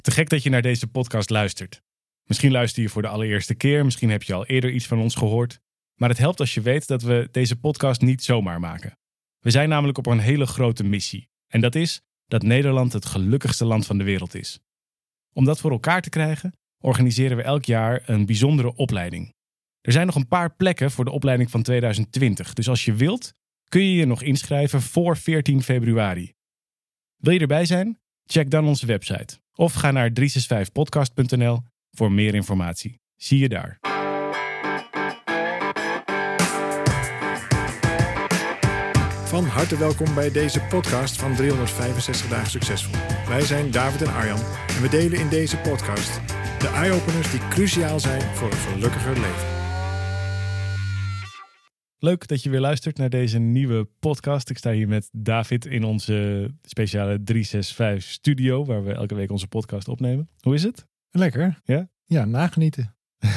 Te gek dat je naar deze podcast luistert. Misschien luister je voor de allereerste keer, misschien heb je al eerder iets van ons gehoord. Maar het helpt als je weet dat we deze podcast niet zomaar maken. We zijn namelijk op een hele grote missie. En dat is dat Nederland het gelukkigste land van de wereld is. Om dat voor elkaar te krijgen, organiseren we elk jaar een bijzondere opleiding. Er zijn nog een paar plekken voor de opleiding van 2020. Dus als je wilt, kun je je nog inschrijven voor 14 februari. Wil je erbij zijn? Check dan onze website. Of ga naar 365podcast.nl voor meer informatie. Zie je daar. Van harte welkom bij deze podcast van 365 dagen succesvol. Wij zijn David en Arjan en we delen in deze podcast de eye-openers die cruciaal zijn voor een gelukkiger leven. Leuk dat je weer luistert naar deze nieuwe podcast. Ik sta hier met David in onze speciale 365 studio, waar we elke week onze podcast opnemen. Hoe is het? Lekker. Ja? Ja, nagenieten.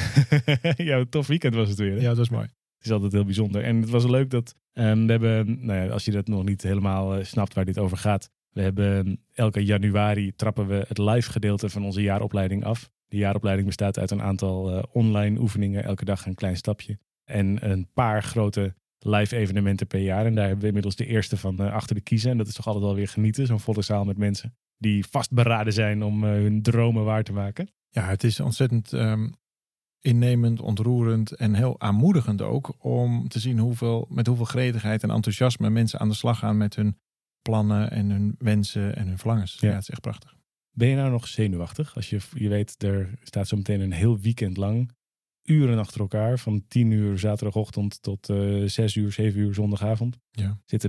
Ja, een tof weekend was het weer. Hè? Ja, dat was mooi. Het is altijd heel bijzonder. En het was leuk dat we hebben, als je dat nog niet helemaal snapt waar dit over gaat. We hebben elke januari trappen we het live gedeelte van onze jaaropleiding af. De jaaropleiding bestaat uit een aantal online oefeningen, elke dag een klein stapje. En een paar grote live evenementen per jaar. En daar hebben we inmiddels de eerste van achter de kiezen. En dat is toch altijd wel weer genieten. Zo'n volle zaal met mensen die vastberaden zijn om hun dromen waar te maken. Ja, het is ontzettend innemend, ontroerend en heel aanmoedigend ook. Om te zien met hoeveel gretigheid en enthousiasme mensen aan de slag gaan met hun plannen en hun wensen en hun verlangens. Ja, het is echt prachtig. Ben je nou nog zenuwachtig? Als je weet, er staat zo meteen een heel weekend lang. Uren achter elkaar, van 10 uur zaterdagochtend tot 6 uur, 7 uur zondagavond. Ja. Zitten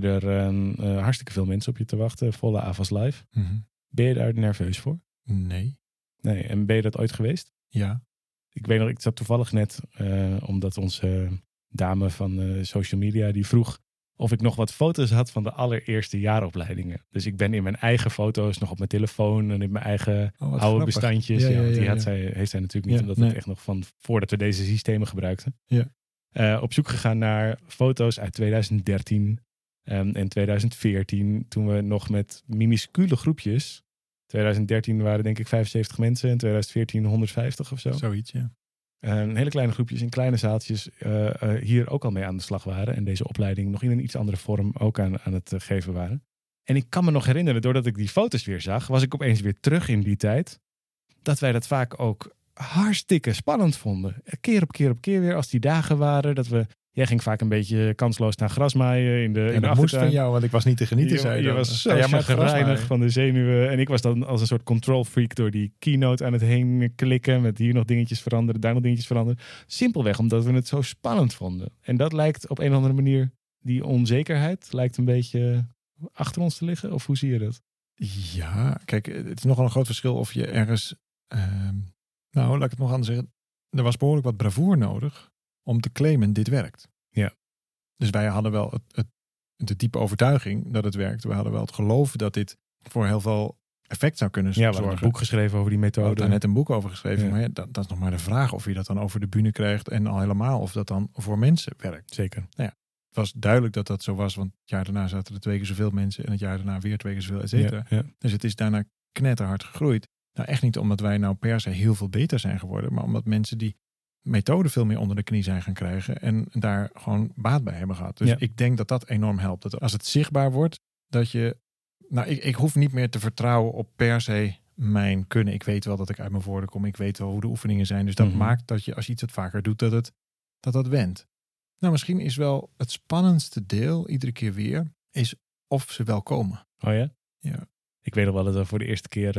er hartstikke veel mensen op je te wachten. Volle AVAS live. Mm-hmm. Ben je daar nerveus voor? Nee. En ben je dat ooit geweest? Ja. Ik weet nog, ik zat toevallig net, omdat onze dame van social media, die vroeg of ik nog wat foto's had van de allereerste jaaropleidingen. Dus ik ben in mijn eigen foto's nog op mijn telefoon en in mijn eigen oude grappig. bestandjes. Ja. Heeft zij natuurlijk niet, omdat het echt nog van voordat we deze systemen gebruikten. Ja. Op zoek gegaan naar foto's uit 2013 en 2014, toen we nog met minuscule groepjes. 2013 waren denk ik 75 mensen en 2014 150 of zo. Zoiets, ja. Hele kleine groepjes in kleine zaaltjes hier ook al mee aan de slag waren. En deze opleiding nog in een iets andere vorm ook aan het geven waren. En ik kan me nog herinneren, doordat ik die foto's weer zag, was ik opeens weer terug in die tijd. Dat wij dat vaak ook hartstikke spannend vonden. Keer op keer weer als die dagen waren. Jij ging vaak een beetje kansloos naar grasmaaien in de dat achtertuin. moest van jou, want ik was niet te genieten, zei je was zo gereinigd van de zenuwen. En ik was dan als een soort control freak door die keynote aan het heen klikken. Met hier nog dingetjes veranderen, daar nog dingetjes veranderen. Simpelweg omdat we het zo spannend vonden. En dat lijkt op een of andere manier, die onzekerheid lijkt een beetje achter ons te liggen. Of hoe zie je dat? Ja, kijk, het is nogal een groot verschil of je ergens... laat ik het nog anders zeggen. Er was behoorlijk wat bravoer nodig om te claimen, dit werkt. Ja. Dus wij hadden wel de diepe overtuiging dat het werkt. We hadden wel het geloof dat dit voor heel veel effect zou kunnen zorgen. Ja, we hadden een boek geschreven over die methode. We hadden daar net een boek over geschreven. Ja. Maar ja, dat is nog maar de vraag of je dat dan over de bühne krijgt. En al helemaal of dat dan voor mensen werkt. Zeker. Nou ja, het was duidelijk dat dat zo was. Want het jaar daarna zaten er 2 keer zoveel mensen. En het jaar daarna weer 2 keer zoveel, et cetera. Ja. Dus het is daarna knetterhard gegroeid. Nou, echt niet omdat wij nou per se heel veel beter zijn geworden. Maar omdat mensen die methode veel meer onder de knie zijn gaan krijgen. En daar gewoon baat bij hebben gehad. Dus ik denk dat dat enorm helpt. Dat als het zichtbaar wordt, dat je... Nou, ik hoef niet meer te vertrouwen op per se mijn kunnen. Ik weet wel dat ik uit mijn woorden kom. Ik weet wel hoe de oefeningen zijn. Dus dat maakt dat je, als je iets wat vaker doet, dat wendt. Nou, misschien is wel het spannendste deel, iedere keer weer, is of ze wel komen. Oh ja? Ja. Ik weet nog wel dat we voor de eerste keer...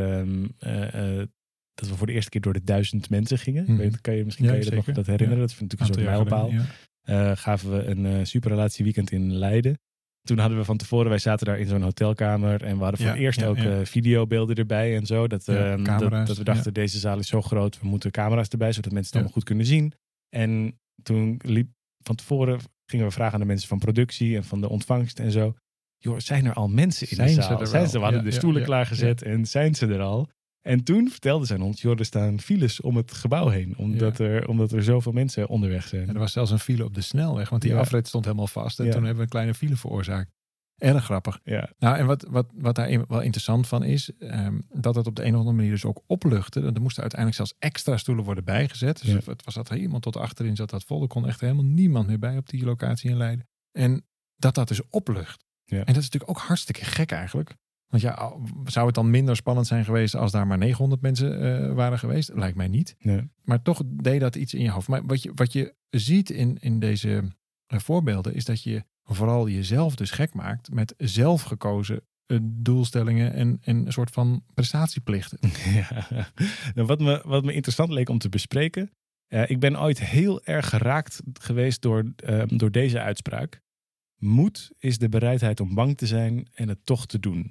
dat we voor de eerste keer door de 1000 mensen gingen. Kan je dat herinneren? Ja. Dat is natuurlijk een soort mijlpaal. Gaven we een superrelatieweekend in Leiden. Toen hadden we van tevoren, wij zaten daar in zo'n hotelkamer. En we hadden voor het eerst ook videobeelden erbij en zo. Dat we dachten, deze zaal is zo groot. We moeten camera's erbij, zodat mensen het allemaal goed kunnen zien. En toen van tevoren gingen we vragen aan de mensen van productie en van de ontvangst en zo. Joh, zijn er al mensen in de zaal? We hadden de stoelen klaargezet en zijn ze er al? En toen vertelden zij ons, joh, er staan files om het gebouw heen. Omdat er zoveel mensen onderweg zijn. En er was zelfs een file op de snelweg, want die afrit stond helemaal vast. En toen hebben we een kleine file veroorzaakt. Erg grappig. Ja. Nou, en wat daar wel interessant van is, dat het op de een of andere manier dus ook opluchtte. Er moesten uiteindelijk zelfs extra stoelen worden bijgezet. Dus het was dat helemaal tot achterin zat dat vol. Er kon echt helemaal niemand meer bij op die locatie in Leiden. En dat dus oplucht. Ja. En dat is natuurlijk ook hartstikke gek eigenlijk. Want ja, zou het dan minder spannend zijn geweest als daar maar 900 mensen waren geweest? Lijkt mij niet. Nee. Maar toch deed dat iets in je hoofd. Maar wat je ziet in deze voorbeelden is dat je vooral jezelf dus gek maakt met zelfgekozen doelstellingen en een soort van prestatieplichten. Ja. Nou, wat me interessant leek om te bespreken. Ik ben ooit heel erg geraakt geweest door deze uitspraak. Moed is de bereidheid om bang te zijn en het toch te doen.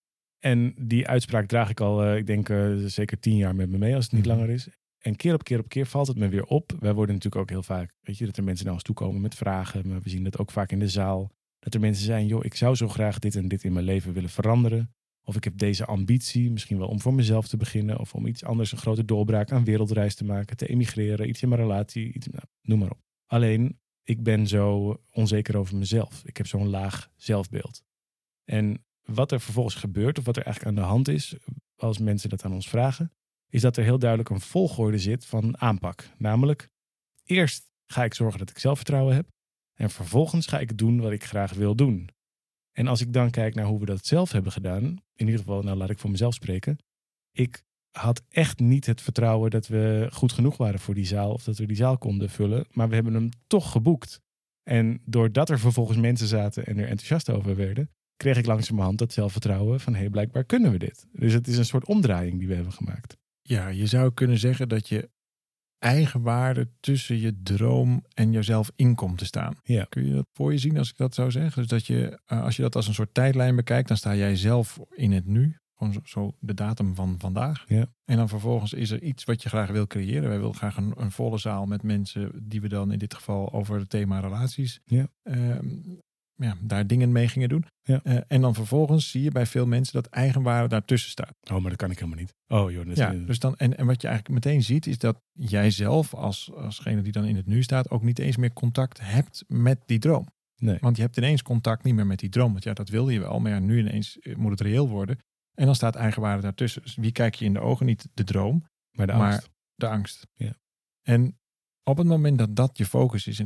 En die uitspraak draag ik al, ik denk zeker 10 jaar met me mee als het niet langer is. En keer op keer valt het me weer op. Wij worden natuurlijk ook heel vaak, weet je, dat er mensen naar ons toe komen met vragen. Maar we zien dat ook vaak in de zaal. Dat er mensen zijn, joh, ik zou zo graag dit en dit in mijn leven willen veranderen. Of ik heb deze ambitie, misschien wel om voor mezelf te beginnen. Of om iets anders, een grote doorbraak aan wereldreis te maken, te emigreren, iets in mijn relatie, noem maar op. Alleen, ik ben zo onzeker over mezelf. Ik heb zo'n laag zelfbeeld. En wat er vervolgens gebeurt, of wat er eigenlijk aan de hand is, als mensen dat aan ons vragen, is dat er heel duidelijk een volgorde zit van aanpak. Namelijk, eerst ga ik zorgen dat ik zelfvertrouwen heb. En vervolgens ga ik doen wat ik graag wil doen. En als ik dan kijk naar hoe we dat zelf hebben gedaan, in ieder geval, nou laat ik voor mezelf spreken. Ik had echt niet het vertrouwen dat we goed genoeg waren voor die zaal, of dat we die zaal konden vullen. Maar we hebben hem toch geboekt. En doordat er vervolgens mensen zaten en er enthousiast over werden, kreeg ik langzamerhand dat zelfvertrouwen van, hé, blijkbaar kunnen we dit. Dus het is een soort omdraaiing die we hebben gemaakt. Ja, je zou kunnen zeggen dat je eigenwaarde tussen je droom en jezelf in komt te staan. Ja. Kun je dat voor je zien als ik dat zou zeggen? Dus dat je, als je dat als een soort tijdlijn bekijkt, dan sta jij zelf in het nu. Gewoon zo de datum van vandaag. Ja. En dan vervolgens is er iets wat je graag wil creëren. Wij willen graag een volle zaal met mensen die we dan in dit geval over het thema relaties daar dingen mee gingen doen. Ja. En dan vervolgens zie je bij veel mensen dat eigenwaarde daartussen staat. Oh, maar dat kan ik helemaal niet. Oh joh. Dus dan, en wat je eigenlijk meteen ziet is dat jij zelf alsgene die dan in het nu staat ook niet eens meer contact hebt met die droom. Nee. Want je hebt ineens contact niet meer met die droom. Want ja, dat wilde je wel. Maar ja, nu ineens moet het reëel worden. En dan staat eigenwaarde daartussen. Dus wie kijk je in de ogen? Niet de droom, maar de angst. Ja. En op het moment dat dat je focus is, en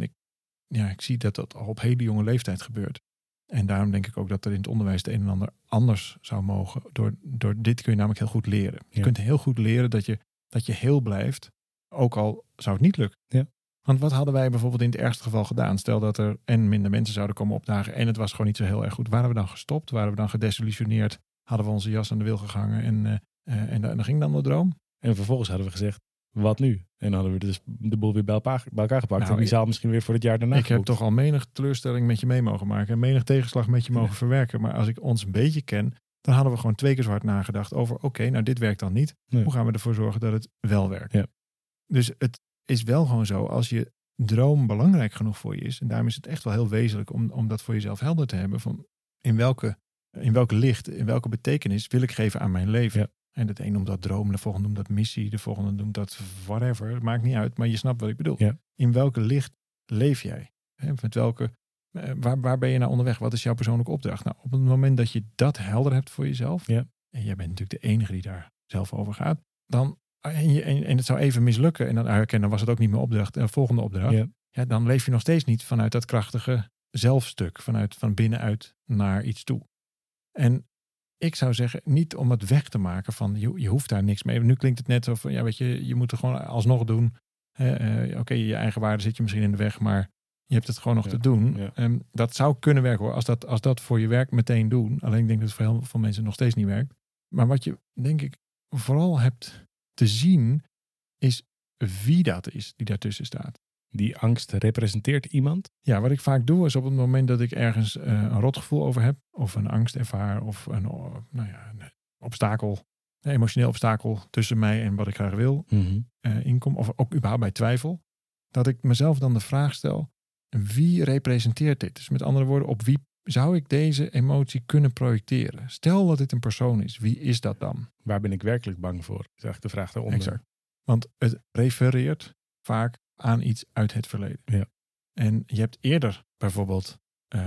ik zie dat dat al op hele jonge leeftijd gebeurt. En daarom denk ik ook dat er in het onderwijs het een en ander anders zou mogen. Door dit kun je namelijk heel goed leren. Je kunt heel goed leren dat je heel blijft, ook al zou het niet lukken. Ja. Want wat hadden wij bijvoorbeeld in het ergste geval gedaan? Stel dat er minder mensen zouden komen opdagen en het was gewoon niet zo heel erg goed. Waren we dan gestopt? Waren we dan gedesillusioneerd? Hadden we onze jas aan de wil gehangen en dan ging dan de droom? En vervolgens hadden we gezegd, wat nu? En dan hadden we dus de boel weer bij elkaar gepakt. En die zaal misschien weer voor het jaar daarna Ik heb toch al menig teleurstelling met je mee mogen maken. En menig tegenslag met je mogen verwerken. Maar als ik ons een beetje ken, dan hadden we gewoon 2 keer zo hard nagedacht over, oké, nou dit werkt dan niet. Nee. Hoe gaan we ervoor zorgen dat het wel werkt? Ja. Dus het is wel gewoon zo, als je droom belangrijk genoeg voor je is. En daarom is het echt wel heel wezenlijk om dat voor jezelf helder te hebben. Van in welke licht, in welke betekenis wil ik geven aan mijn leven? Ja. En de een noemt dat droom, de volgende noemt dat missie, de volgende noemt dat whatever. Het maakt niet uit, maar je snapt wat ik bedoel. Ja. In welke licht leef jij? Met welke, waar ben je nou onderweg? Wat is jouw persoonlijke opdracht? Nou, op het moment dat je dat helder hebt voor jezelf, en jij bent natuurlijk de enige die daar zelf over gaat, dan, en het zou even mislukken, en dan was het ook niet meer opdracht, volgende opdracht, dan leef je nog steeds niet vanuit dat krachtige zelfstuk, van binnenuit naar iets toe. En ik zou zeggen, niet om het weg te maken van je hoeft daar niks mee. Nu klinkt het net zo van, je moet het gewoon alsnog doen. Oké, je eigen waarde zit je misschien in de weg, maar je hebt het gewoon nog te doen. Ja. Dat zou kunnen werken hoor, als dat voor je werk meteen doen. Alleen ik denk dat het voor heel veel mensen nog steeds niet werkt. Maar wat je, denk ik, vooral hebt te zien, is wie dat is die daartussen staat. Die angst representeert iemand? Ja, wat ik vaak doe is op het moment dat ik ergens een rotgevoel over heb, of een angst ervaar, of een obstakel, een emotioneel obstakel tussen mij en wat ik graag wil, inkom, of ook überhaupt bij twijfel, dat ik mezelf dan de vraag stel, wie representeert dit? Dus met andere woorden, op wie zou ik deze emotie kunnen projecteren? Stel dat dit een persoon is, wie is dat dan? Waar ben ik werkelijk bang voor? Is eigenlijk de vraag daaronder. Exact. Want het refereert vaak aan iets uit het verleden. Ja. En je hebt eerder bijvoorbeeld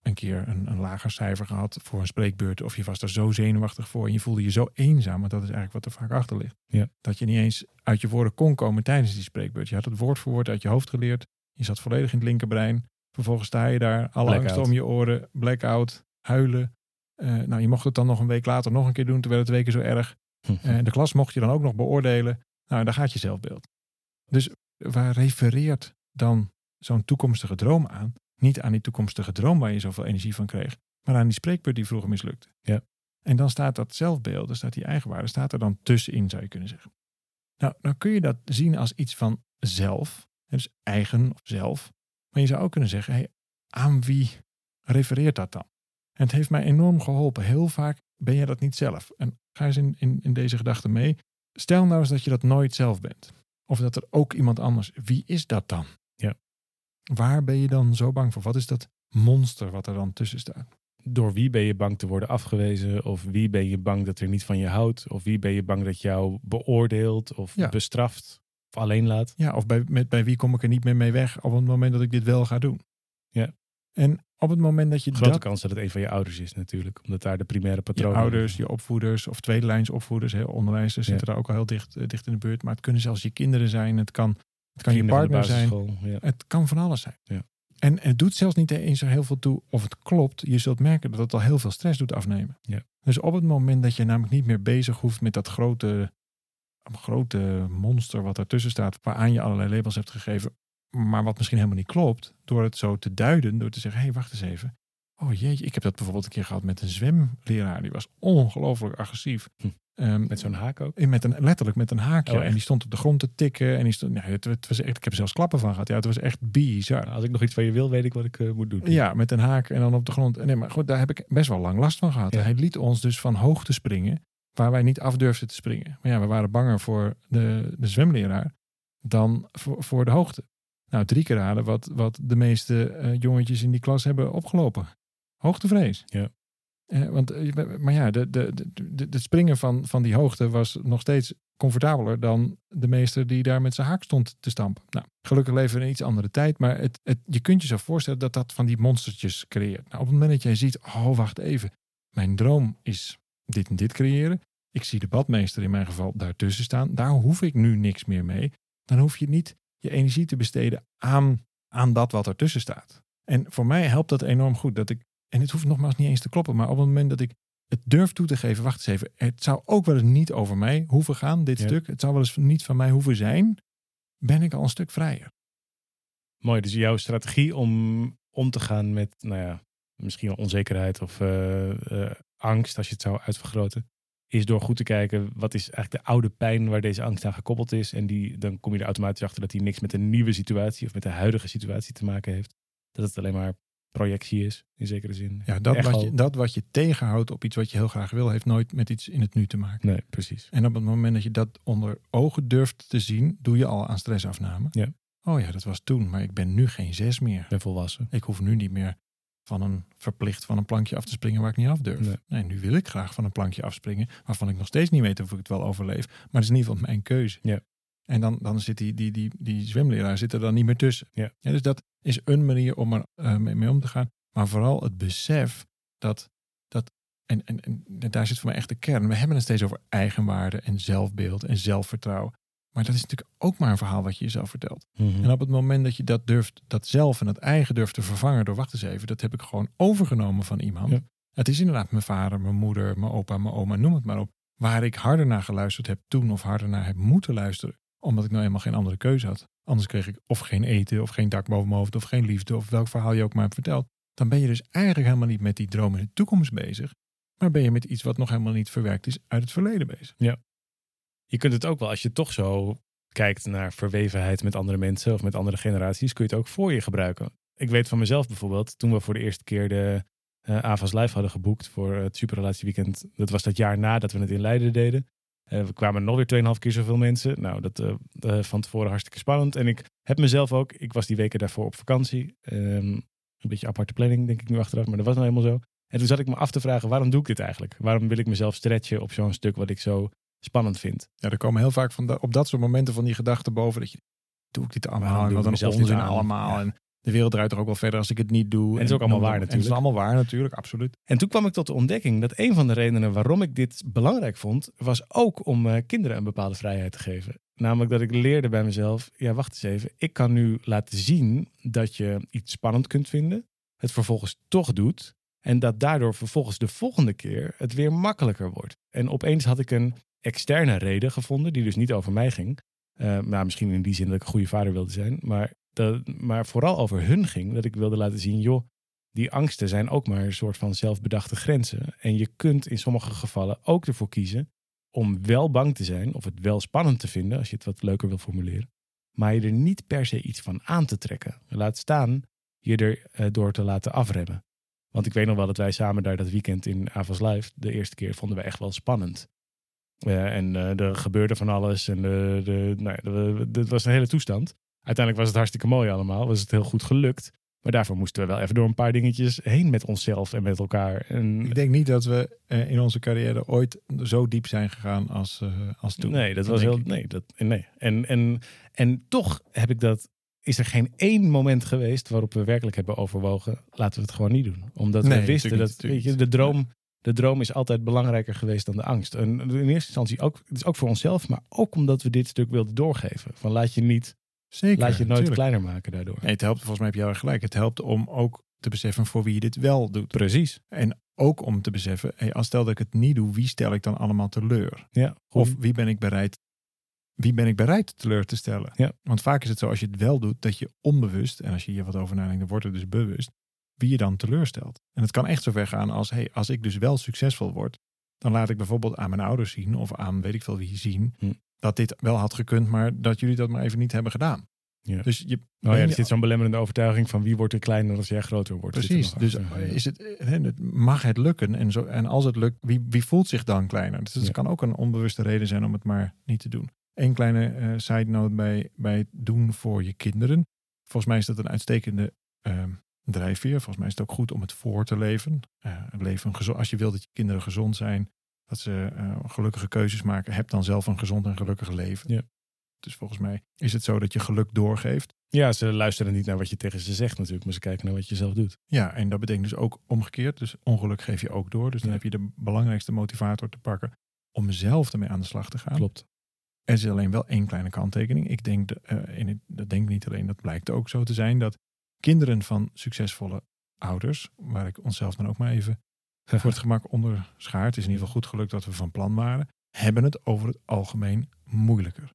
een keer een lager cijfer gehad voor een spreekbeurt. Of je was er zo zenuwachtig voor en je voelde je zo eenzaam. Want dat is eigenlijk wat er vaak achter ligt. Ja. Dat je niet eens uit je woorden kon komen tijdens die spreekbeurt. Je had het woord voor woord uit je hoofd geleerd. Je zat volledig in het linkerbrein. Vervolgens sta je daar, alle angsten om je oren, blackout, huilen. Je mocht het dan nog een week later nog een keer doen, terwijl het 2 keer zo erg. De klas mocht je dan ook nog beoordelen. Nou, daar gaat je zelfbeeld. Dus waar refereert dan zo'n toekomstige droom aan? Niet aan die toekomstige droom waar je zoveel energie van kreeg, maar aan die spreekbeurt die vroeger mislukte. Ja. En dan staat dat zelfbeeld, dan staat die eigenwaarde, staat er dan tussenin, zou je kunnen zeggen. Nou kun je dat zien als iets van zelf, dus eigen of zelf. Maar je zou ook kunnen zeggen, aan wie refereert dat dan? En het heeft mij enorm geholpen. Heel vaak ben je dat niet zelf. En ga eens in deze gedachte mee. Stel nou eens dat je dat nooit zelf bent. Of dat er ook iemand anders. Wie is dat dan? Ja. Waar ben je dan zo bang voor? Wat is dat monster wat er dan tussen staat? Door wie ben je bang te worden afgewezen? Of wie ben je bang dat er niet van je houdt? Of wie ben je bang dat jou beoordeelt of bestraft of alleen laat? Ja, of bij wie kom ik er niet meer mee weg op het moment dat ik dit wel ga doen? Ja. En op het moment dat je grote kans dat het een van je ouders is natuurlijk. Omdat daar de primaire patronen... Je ouders, je opvoeders of tweede lijns opvoeders. Onderwijzers zitten daar ook al heel dicht in de buurt. Maar het kunnen zelfs je kinderen zijn. Het kan je partner zijn. Ja. Het kan van alles zijn. Ja. En het doet zelfs niet eens zo heel veel toe of het klopt. Je zult merken dat het al heel veel stress doet afnemen. Ja. Dus op het moment dat je namelijk niet meer bezig hoeft met dat grote monster wat ertussen staat. Waaraan je allerlei labels hebt gegeven. Maar wat misschien helemaal niet klopt. Door het zo te duiden. Door te zeggen, wacht eens even. Oh jeetje, ik heb dat bijvoorbeeld een keer gehad met een zwemleraar. Die was ongelooflijk agressief. Met zo'n haak ook? Letterlijk met een haakje. En die stond op de grond te tikken. En die stond, het was echt, ik heb er zelfs klappen van gehad. Ja, het was echt bizar. Als ik nog iets van je wil, weet ik wat ik moet doen. Ja, met een haak en dan op de grond. Nee, maar goed, daar heb ik best wel lang last van gehad. Ja. Hij liet ons dus van hoogte springen. Waar wij niet af durfden te springen. Maar ja, we waren banger voor de zwemleraar dan voor de hoogte. Nou, 3 keer raden wat de meeste jongetjes in die klas hebben opgelopen. Hoogtevrees. Ja. Maar ja, het springen van die hoogte was nog steeds comfortabeler dan de meester die daar met zijn haak stond te stampen. Nou, gelukkig leven we in een iets andere tijd, maar je kunt je zo voorstellen dat dat van die monstertjes creëert. Nou, op het moment dat jij ziet, wacht even, mijn droom is dit en dit creëren. Ik zie de badmeester in mijn geval daartussen staan. Daar hoef ik nu niks meer mee. Dan hoef je niet je energie te besteden aan dat wat ertussen staat. En voor mij helpt dat enorm goed. En het hoeft nogmaals niet eens te kloppen. Maar op het moment dat ik het durf toe te geven. Wacht eens even. Het zou ook wel eens niet over mij hoeven gaan. Dit stuk. Het zou wel eens niet van mij hoeven zijn. Ben ik al een stuk vrijer. Mooi. Dus jouw strategie om te gaan met misschien wel onzekerheid of angst. Als je het zou uitvergroten. Is door goed te kijken, wat is eigenlijk de oude pijn waar deze angst aan gekoppeld is. En dan kom je er automatisch achter dat die niks met een nieuwe situatie of met de huidige situatie te maken heeft. Dat het alleen maar projectie is, in zekere zin. Ja, dat wat je tegenhoudt op iets wat je heel graag wil, heeft nooit met iets in het nu te maken. Nee, precies. En op het moment dat je dat onder ogen durft te zien, doe je al aan stressafname. Ja. Oh ja, dat was toen, maar ik ben nu geen 6 meer. Ik ben volwassen. Ik hoef nu niet meer verplicht van een plankje af te springen waar ik niet af durf. Nee, nu wil ik graag van een plankje afspringen, waarvan ik nog steeds niet weet of ik het wel overleef. Maar het is in ieder geval mijn keuze. Ja. En dan zit die zwemleraar zit er dan niet meer tussen. Ja. Ja, dus dat is een manier om er mee om te gaan. Maar vooral het besef dat en daar zit voor mij echt de kern. We hebben het steeds over eigenwaarde en zelfbeeld en zelfvertrouwen. Maar dat is natuurlijk ook maar een verhaal wat je jezelf vertelt. Mm-hmm. En op het moment dat je dat durft, dat zelf en dat eigen durft te vervangen door wacht eens even, dat heb ik gewoon overgenomen van iemand. Ja. Het is inderdaad mijn vader, mijn moeder, mijn opa, mijn oma, noem het maar op. Waar ik harder naar geluisterd heb toen of harder naar heb moeten luisteren. Omdat ik nou eenmaal geen andere keuze had. Anders kreeg ik of geen eten of geen dak boven mijn hoofd of geen liefde of welk verhaal je ook maar hebt verteld. Dan ben je dus eigenlijk helemaal niet met die droom in de toekomst bezig. Maar ben je met iets wat nog helemaal niet verwerkt is uit het verleden bezig. Ja. Je kunt het ook wel, als je toch zo kijkt naar verwevenheid met andere mensen of met andere generaties, kun je het ook voor je gebruiken. Ik weet van mezelf bijvoorbeeld, toen we voor de eerste keer de AVAS Live hadden geboekt voor het Superrelatieweekend. Dat was dat jaar nadat we het in Leiden deden. We kwamen nog weer 2,5 keer zoveel mensen. Nou, dat van tevoren hartstikke spannend. En ik heb mezelf ook, ik was die weken daarvoor op vakantie. Een beetje aparte planning, denk ik nu achteraf, maar dat was nou helemaal zo. En toen zat ik me af te vragen, waarom doe ik dit eigenlijk? Waarom wil ik mezelf stretchen op zo'n stuk wat ik zo spannend vind? Ja, er komen heel vaak op dat soort momenten van die gedachten boven. Dat je, doe ik dit allemaal? En wat een onzin allemaal. Ja. de wereld draait toch ook wel verder als ik het niet doe. En het is ook allemaal waar natuurlijk. En het is allemaal waar natuurlijk, absoluut. En toen kwam ik tot de ontdekking dat een van de redenen waarom ik dit belangrijk vond, was ook om kinderen een bepaalde vrijheid te geven. Namelijk dat ik leerde bij mezelf, ja wacht eens even, ik kan nu laten zien dat je iets spannend kunt vinden, het vervolgens toch doet en dat daardoor vervolgens de volgende keer het weer makkelijker wordt. En opeens had ik een externe reden gevonden die dus niet over mij ging. Misschien in die zin dat ik een goede vader wilde zijn, maar vooral over hun ging. Dat ik wilde laten zien, joh, die angsten zijn ook maar een soort van zelfbedachte grenzen. En je kunt in sommige gevallen ook ervoor kiezen om wel bang te zijn of het wel spannend te vinden, als je het wat leuker wil formuleren. Maar je er niet per se iets van aan te trekken. Laat staan je er door te laten afremmen. Want ik weet nog wel dat wij samen daar dat weekend in Avals Live, de eerste keer, vonden we echt wel spannend. Er gebeurde van alles en het was een hele toestand. Uiteindelijk was het hartstikke mooi allemaal. Was het heel goed gelukt. Maar daarvoor moesten we wel even door een paar dingetjes heen met onszelf en met elkaar. En ik denk niet dat we in onze carrière ooit zo diep zijn gegaan als toen. Nee, dat was heel... Nee. En toch is er geen één moment geweest waarop we werkelijk hebben overwogen, laten we het gewoon niet doen. Omdat we wisten dat, weet je, de droom is altijd belangrijker geweest dan de angst. En in eerste instantie ook, het is ook voor onszelf, maar ook omdat we dit stuk wilden doorgeven. Van laat je nooit kleiner maken daardoor. Nee, het helpt, volgens mij heb je heel erg gelijk. Het helpt om ook te beseffen voor wie je dit wel doet. Precies. En ook om te beseffen, als stel dat ik het niet doe, wie stel ik dan allemaal teleur? Ja, of wie ben ik bereid teleur te stellen? Ja. Want vaak is het zo, als je het wel doet, dat je onbewust, en als je hier wat over nadenkt, dan wordt het dus bewust, wie je dan teleurstelt. En het kan echt zo ver gaan als ik dus wel succesvol word, dan laat ik bijvoorbeeld aan mijn ouders zien of aan weet ik veel wie zien, dat dit wel had gekund, maar dat jullie dat maar even niet hebben gedaan. Ja. Dus er zit zo'n belemmerende overtuiging van wie wordt er kleiner als jij groter wordt. Precies, dus mag het lukken en als het lukt, wie voelt zich dan kleiner? Dus het kan ook een onbewuste reden zijn om het maar niet te doen. Eén kleine side note bij het doen voor je kinderen. Volgens mij is dat een uitstekende drijfveer. Volgens mij is het ook goed om het voor te leven. Als je wilt dat je kinderen gezond zijn, dat ze gelukkige keuzes maken, heb dan zelf een gezond en gelukkig leven. Ja. Dus volgens mij is het zo dat je geluk doorgeeft. Ja, ze luisteren niet naar wat je tegen ze zegt natuurlijk, maar ze kijken naar wat je zelf doet. Ja, en dat betekent dus ook omgekeerd. Dus ongeluk geef je ook door. Dus dan heb je de belangrijkste motivator te pakken om zelf ermee aan de slag te gaan. Klopt. Er is alleen wel één kleine kanttekening. Ik denk, dat denk ik niet alleen, dat blijkt ook zo te zijn, dat kinderen van succesvolle ouders, waar ik onszelf dan ook maar even voor het gemak onder schaar, het is in ieder geval goed gelukt dat we van plan waren, hebben het over het algemeen moeilijker.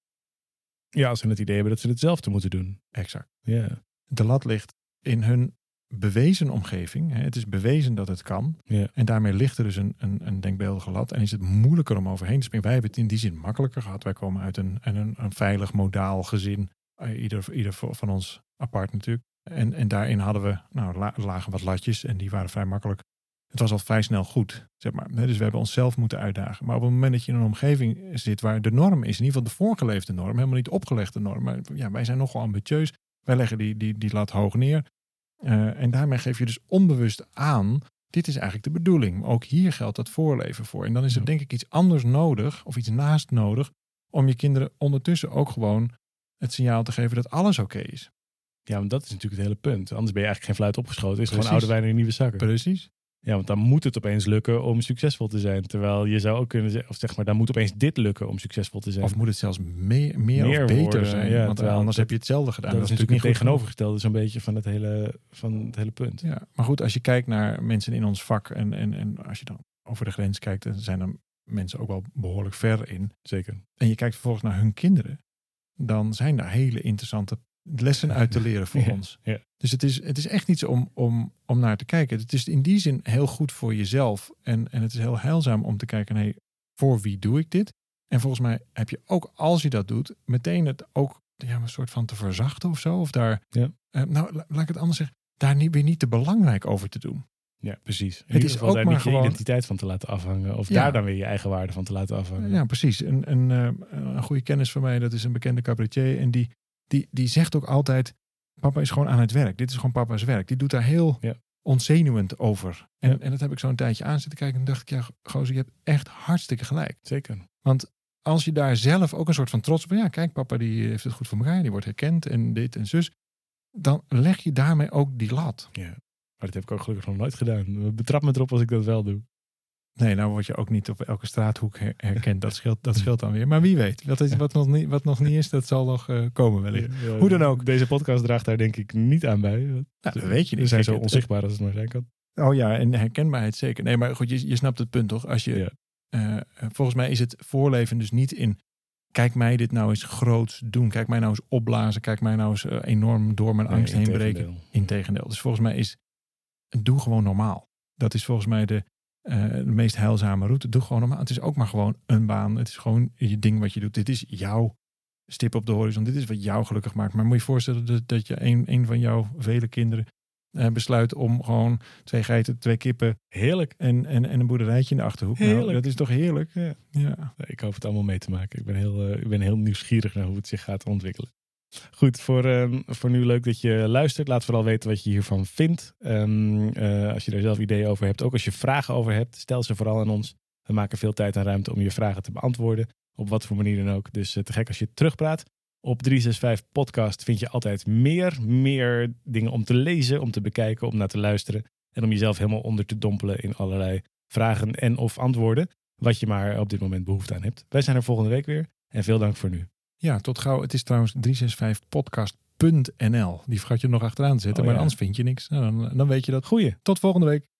Ja, als ze het idee hebben dat ze hetzelfde moeten doen. Exact. Ja. De lat ligt in hun bewezen omgeving. Het is bewezen dat het kan. Ja. En daarmee ligt er dus een denkbeeldige lat. En is het moeilijker om overheen te springen. Wij hebben het in die zin makkelijker gehad. Wij komen uit een veilig, modaal gezin. Ieder van ons apart natuurlijk. En daarin hadden we, lagen wat latjes. En die waren vrij makkelijk. Het was al vrij snel goed, zeg maar. Dus we hebben onszelf moeten uitdagen. Maar op het moment dat je in een omgeving zit waar de norm is, in ieder geval de voorgeleefde norm, helemaal niet de opgelegde norm. Maar ja, wij zijn nogal ambitieus. Wij leggen die lat hoog neer. En daarmee geef je dus onbewust aan, dit is eigenlijk de bedoeling. Maar ook hier geldt dat voorleven voor. En dan is er denk ik iets anders nodig, of iets naast nodig, om je kinderen ondertussen ook gewoon het signaal te geven dat alles oké is. Ja, want dat is natuurlijk het hele punt. Anders ben je eigenlijk geen fluit opgeschoten. Is gewoon oude wijn in nieuwe zakken. Precies. Ja, want dan moet het opeens lukken om succesvol te zijn. Terwijl je zou ook kunnen zeggen, of zeg maar, dan moet opeens dit lukken om succesvol te zijn. Of moet het zelfs meer of beter worden, zijn. Ja, want anders heb je hetzelfde gedaan. Dat is natuurlijk niet tegenovergestelde zo'n beetje van het hele punt. Ja, maar goed, als je kijkt naar mensen in ons vak en als je dan over de grens kijkt, dan zijn er mensen ook wel behoorlijk ver in. Zeker. En je kijkt vervolgens naar hun kinderen, dan zijn daar hele interessante lessen uit te leren voor ons. Ja. Dus het is echt iets om naar te kijken. Het is in die zin heel goed voor jezelf. En het is heel heilzaam om te kijken, voor wie doe ik dit? En volgens mij heb je ook, als je dat doet, meteen het ook een soort van te verzachten of zo. Of daar, laat ik het anders zeggen, daar weer niet te belangrijk over te doen. Ja, precies. Het is ook daar maar niet gewoon je identiteit van te laten afhangen. Of daar dan weer je eigen waarde van te laten afhangen. Ja, precies. Een goede kennis van mij, dat is een bekende cabaretier. En die zegt ook altijd, papa is gewoon aan het werk. Dit is gewoon papa's werk. Die doet daar heel ontzenuwend over. En dat heb ik zo'n tijdje aan zitten kijken. En dacht ik, gozer, je hebt echt hartstikke gelijk. Zeker. Want als je daar zelf ook een soort van trots op, kijk, papa die heeft het goed voor elkaar. Die wordt herkend en dit en zus. dan leg je daarmee ook die lat. Ja, maar dat heb ik ook gelukkig nog nooit gedaan. Betrap me erop als ik dat wel doe. Nee, nou word je ook niet op elke straathoek herkend. Dat scheelt dan weer. Maar wie weet. Wat nog niet is, dat zal nog komen wellicht. Ja, hoe dan ook. Deze podcast draagt daar denk ik niet aan bij. Nou, dat weet je niet. We zijn zo onzichtbaar als het maar zijn kan. Oh ja, en herkenbaarheid zeker. Nee, maar goed, je snapt het punt toch? Als je, volgens mij is het voorleven dus niet in... Kijk mij dit nou eens groots doen. Kijk mij nou eens opblazen. Kijk mij nou eens enorm door mijn angst heen breken. Integendeel. Dus volgens mij is... Doe gewoon normaal. Dat is volgens mij de meest heilzame route. Doe gewoon normaal. Het is ook maar gewoon een baan. Het is gewoon je ding wat je doet. Dit is jouw stip op de horizon. Dit is wat jou gelukkig maakt. Maar moet je je voorstellen dat je een van jouw vele kinderen besluit om gewoon 2 geiten, 2 kippen. Heerlijk. En een boerderijtje in de Achterhoek. Heerlijk. Nou, dat is toch heerlijk? Ja. Ik hoop het allemaal mee te maken. Ik ben heel nieuwsgierig naar hoe het zich gaat ontwikkelen. Goed, voor nu leuk dat je luistert. Laat vooral weten wat je hiervan vindt. Als je daar zelf ideeën over hebt, ook als je vragen over hebt, stel ze vooral aan ons. We maken veel tijd en ruimte om je vragen te beantwoorden. Op wat voor manier dan ook. Dus te gek als je terugpraat. Op 365 Podcast vind je altijd meer dingen om te lezen, om te bekijken, om naar te luisteren. En om jezelf helemaal onder te dompelen in allerlei vragen en of antwoorden. Wat je maar op dit moment behoefte aan hebt. Wij zijn er volgende week weer. En veel dank voor nu. Ja, tot gauw. Het is trouwens 365podcast.nl. Die vergat je nog achteraan te zetten, maar anders vind je niks. Nou, dan weet je dat. Goeie. Tot volgende week.